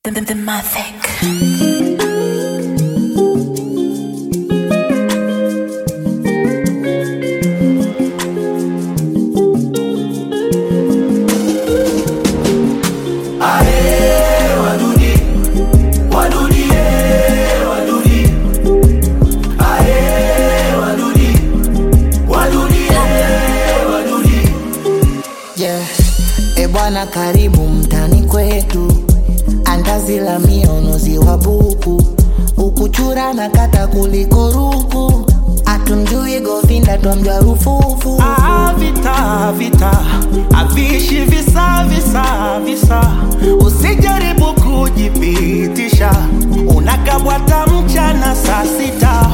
The Mavic. Bwana karibu mtani kwetu, andazi la mionozi wa buku, ukuchura na kata kuliko ruku, atumjui Govinda twamjua rufufu. Vita, avishi visa, usijaribu kujipitisha, unakabwata mchana saa sita.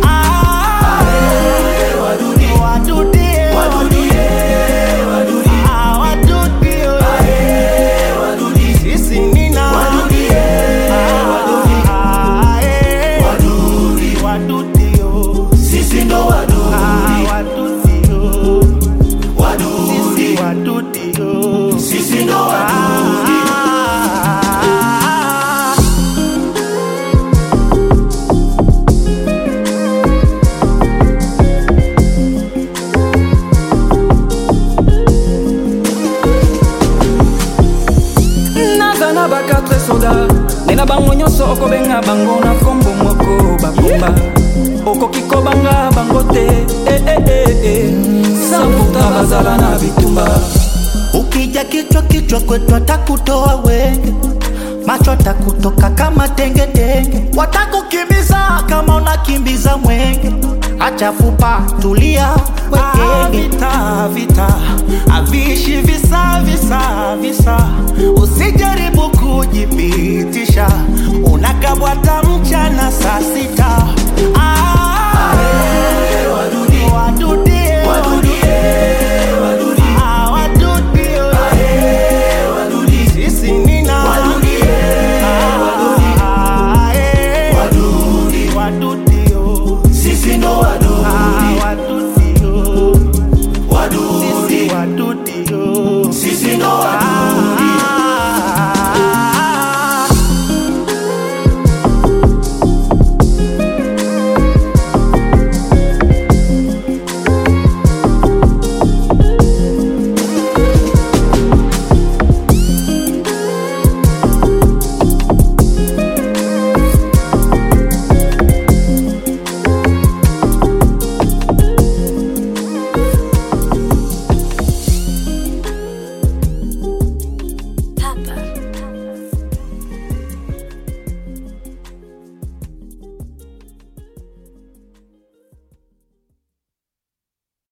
Nena bango nyoso oko benga bango na kombo moko bakumba oko kiko banga bangote Samputa bazala na bitumba. Ukija kichwa kwetu atakutoa wenge, macho atakutoka kama tenge, watakukimbiza kama unakimbiza mwenge. Acha fupa tulia wekenge. Vita, avishi visa, usijaribu kujipitisha, unakabwata mchana saa sita.